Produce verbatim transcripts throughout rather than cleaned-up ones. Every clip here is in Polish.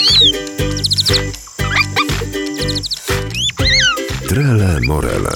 Trele Morele.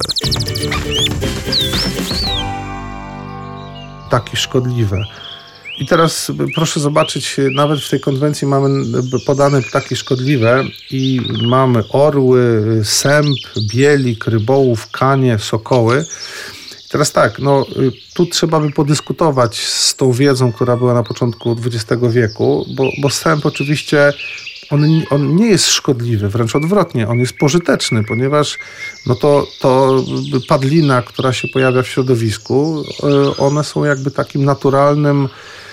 Ptaki szkodliwe. I teraz proszę zobaczyć, nawet w tej konwencji mamy podane ptaki szkodliwe i mamy orły, sęp, bielik, rybołów, kanie, sokoły. I teraz tak, no tu trzeba by podyskutować z tą wiedzą, która była na początku dwudziestego wieku, bo, bo sęp oczywiście On, on nie jest szkodliwy, wręcz odwrotnie, on jest pożyteczny, ponieważ no to, to padlina, która się pojawia w środowisku, one są jakby takim naturalnym,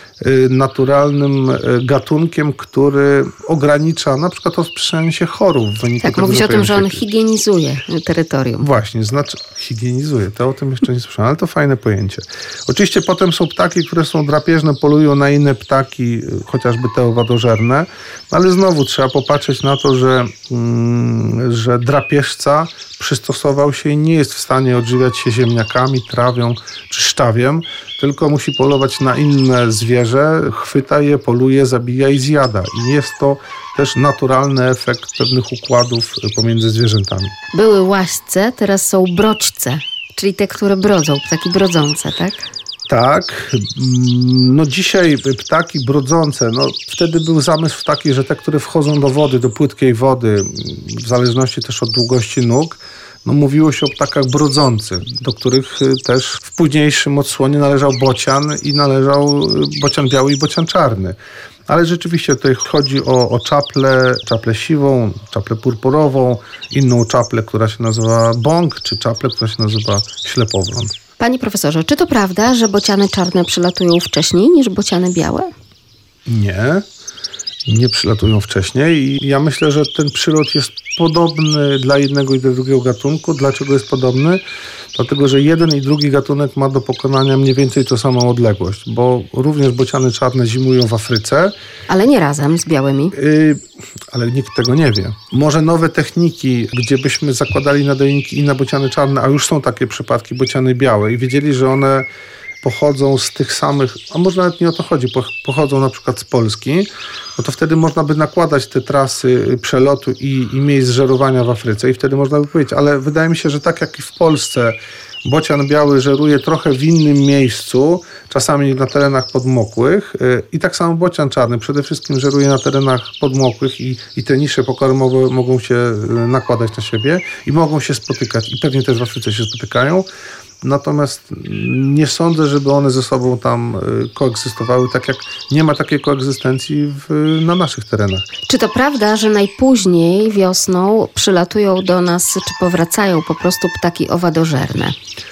naturalnym gatunkiem, który ogranicza na przykład rozprzestrzenianie się chorób w wyniku tak, tego. Tak, mówi się o tym, że on higienizuje terytorium. Właśnie, znaczy higienizuje, to o tym jeszcze nie słyszałem, ale to fajne pojęcie. Oczywiście potem są ptaki, które są drapieżne, polują na inne ptaki, chociażby te owadożerne, ale znowu trzeba popatrzeć na to, że, mm, że drapieżca przystosował się i nie jest w stanie odżywiać się ziemniakami, trawią czy szczawiem, tylko musi polować na inne zwierzę, chwyta je, poluje, zabija i zjada. I jest to też naturalny efekt pewnych układów pomiędzy zwierzętami. Były łaśce, teraz są brodźce, czyli te, które brodzą, ptaki brodzące, tak? Tak. No dzisiaj ptaki brodzące, no wtedy był zamysł taki, że te, które wchodzą do wody, do płytkiej wody, w zależności też od długości nóg, no mówiło się o ptakach brodzących, do których też w późniejszym odsłonie należał bocian i należał bocian biały i bocian czarny. Ale rzeczywiście tutaj chodzi o, o czaplę, czaplę siwą, czaplę purpurową, inną czaplę, która się nazywa bąk, czy czaplę, która się nazywa ślepowron. Panie profesorze, czy to prawda, że bociany czarne przylatują wcześniej niż bociany białe? Nie, nie przylatują wcześniej i ja myślę, że ten przylot jest podobny dla jednego i dla drugiego gatunku. Dlaczego jest podobny? Dlatego, że jeden i drugi gatunek ma do pokonania mniej więcej tą samą odległość, bo również bociany czarne zimują w Afryce. Ale nie razem z białymi. Yy, ale nikt tego nie wie. Może nowe techniki, gdzie byśmy zakładali nadajniki i na bociany czarne, a już są takie przypadki bociany białe i wiedzieli, że one pochodzą z tych samych, a może nawet nie o to chodzi, pochodzą na przykład z Polski, no to wtedy można by nakładać te trasy przelotu i, i miejsc żerowania w Afryce i wtedy można by powiedzieć, ale wydaje mi się, że tak jak i w Polsce bocian biały żeruje trochę w innym miejscu, czasami na terenach podmokłych i tak samo bocian czarny przede wszystkim żeruje na terenach podmokłych i, i te nisze pokarmowe mogą się nakładać na siebie i mogą się spotykać i pewnie też w Afryce się spotykają. Natomiast nie sądzę, żeby one ze sobą tam koegzystowały, tak jak nie ma takiej koegzystencji w, na naszych terenach. Czy to prawda, że najpóźniej wiosną przylatują do nas, czy powracają po prostu ptaki owadożerne?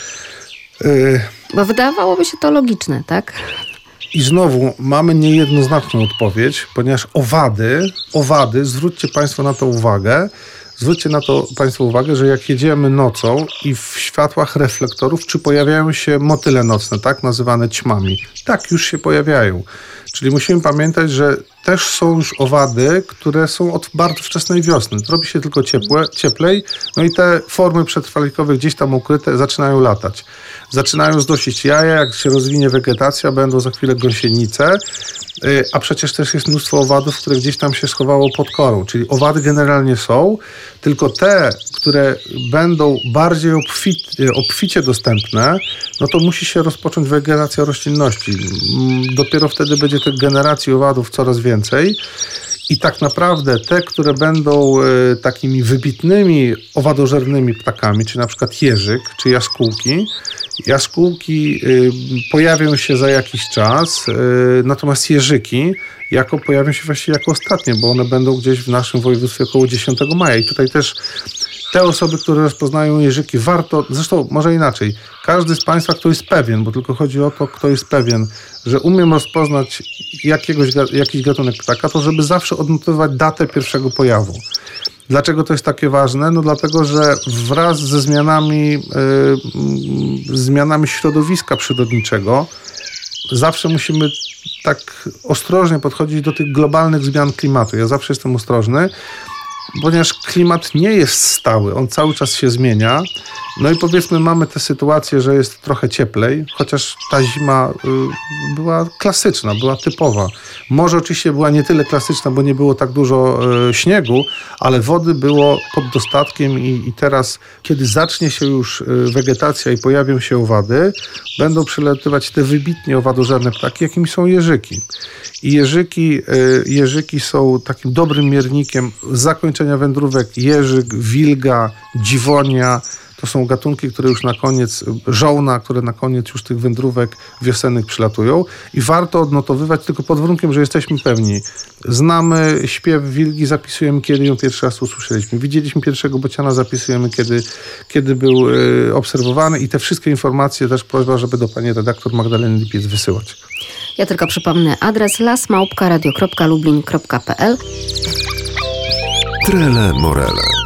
Yy... Bo wydawałoby się to logiczne, tak? I znowu mamy niejednoznaczną odpowiedź, ponieważ owady, owady, zwróćcie Państwo na to uwagę, Zwróćcie na to Państwo uwagę, że jak jedziemy nocą i w światłach reflektorów, czy pojawiają się motyle nocne, tak nazywane ćmami? Tak, już się pojawiają. Czyli musimy pamiętać, że też są już owady, które są od bardzo wczesnej wiosny. Robi się tylko ciepłe, cieplej, no i te formy przetrwalikowe gdzieś tam ukryte zaczynają latać. Zaczynają znosić jaja, jak się rozwinie wegetacja, będą za chwilę gąsienice, a przecież też jest mnóstwo owadów, które gdzieś tam się schowało pod korą. Czyli owady generalnie są, tylko te, które będą bardziej obficie, obficie dostępne, no to musi się rozpocząć wegetacja roślinności. Dopiero wtedy będzie tych generacji owadów coraz więcej. I tak naprawdę te, które będą e, takimi wybitnymi owadożernymi ptakami, czy na przykład jeżyk, czy jaskółki, jaskółki e, pojawią się za jakiś czas, e, natomiast jeżyki jako pojawią się właściwie jako ostatnie, bo one będą gdzieś w naszym województwie około dziesiątego maja. I tutaj też te osoby, które rozpoznają jeżyki, warto, zresztą może inaczej, każdy z Państwa, kto jest pewien, bo tylko chodzi o to, kto jest pewien, że umiem rozpoznać jakiegoś, jakiś gatunek ptaka, to żeby zawsze odnotować datę pierwszego pojawu. Dlaczego to jest takie ważne? No dlatego, że wraz ze zmianami, yy, zmianami środowiska przyrodniczego zawsze musimy tak ostrożnie podchodzić do tych globalnych zmian klimatu. Ja zawsze jestem ostrożny, ponieważ klimat nie jest stały, on cały czas się zmienia. No i powiedzmy, mamy tę sytuację, że jest trochę cieplej, chociaż ta zima y, była klasyczna, była typowa. Może oczywiście była nie tyle klasyczna, bo nie było tak dużo y, śniegu, ale wody było pod dostatkiem i, i teraz, kiedy zacznie się już y, wegetacja i pojawią się owady, będą przylatywać te wybitnie owadożerne ptaki, jakimi są jeżyki. I jeżyki, y, jeżyki są takim dobrym miernikiem zakończenia wędrówek. Jeżyk, wilga, dziwonia. To są gatunki, które już na koniec, żołna, które na koniec już tych wędrówek wiosennych przylatują. I warto odnotowywać tylko pod warunkiem, że jesteśmy pewni. Znamy śpiew wilgi, zapisujemy, kiedy ją pierwszy raz usłyszeliśmy. Widzieliśmy pierwszego bociana, zapisujemy, kiedy, kiedy był y, obserwowany. I te wszystkie informacje też prośba, żeby do pani redaktor Magdaleny Lipiec wysyłać. Ja tylko przypomnę adres las małpka radio kropka lublin kropka p l. Trele Morele.